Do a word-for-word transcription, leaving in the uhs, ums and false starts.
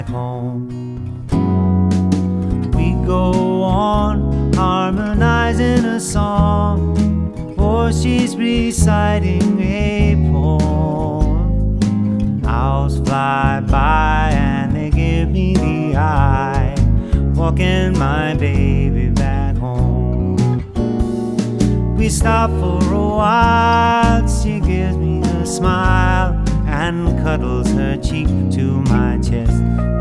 home. We go on harmonizing a song, or she's reciting a poem. Owls fly by and they give me the eye, walking my baby back home. We stop for a while, she gives me a smile and cuddles her cheek to my chest.